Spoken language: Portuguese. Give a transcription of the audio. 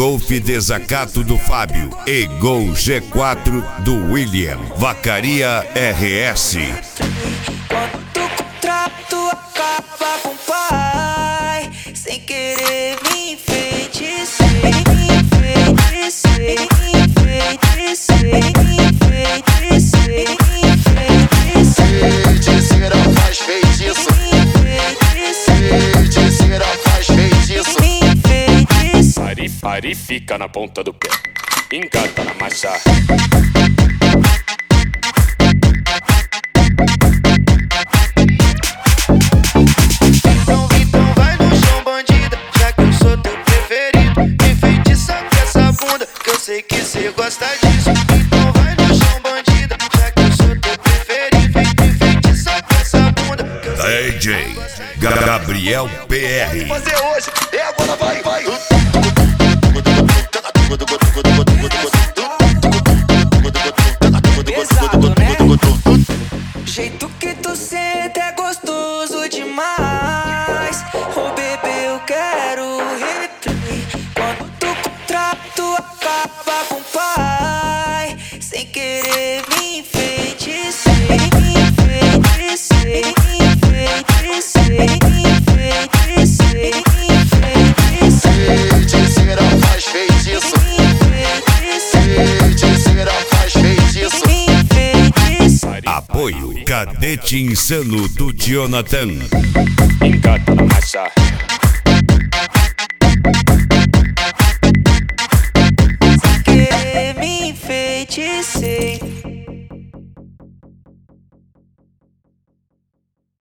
Golf Desacato do Fábio e Gol G4 do William. Vacaria RS. Quando o contrato acaba com o pai, sem querer me enfeitiçar, feiticeira faz feitiço, feiticeira faz feitiço. Pare, fica na ponta do pé, engata na marcha. Então vai no chão, bandida, já que eu sou teu preferido. Enfeitiça com essa bunda, que eu sei que cê gosta disso. Então vai no chão, bandida, já que eu sou teu preferido. Enfeitiça com essa bunda, que eu sei que DJ Gabriel PR. fazer hoje, e agora vai. Pesado, né? Jeito que tu senta é gostoso demais. Oh bebê, eu quero replay. Quando o contrato acaba com o pai, sem querer me enfeitiçar, Feiticeira faz feitiço, feiticeira faz feitiço. Apoio Cadete Insano do Jonathan. Engata na marcha. Sem querer me enfeitiçar.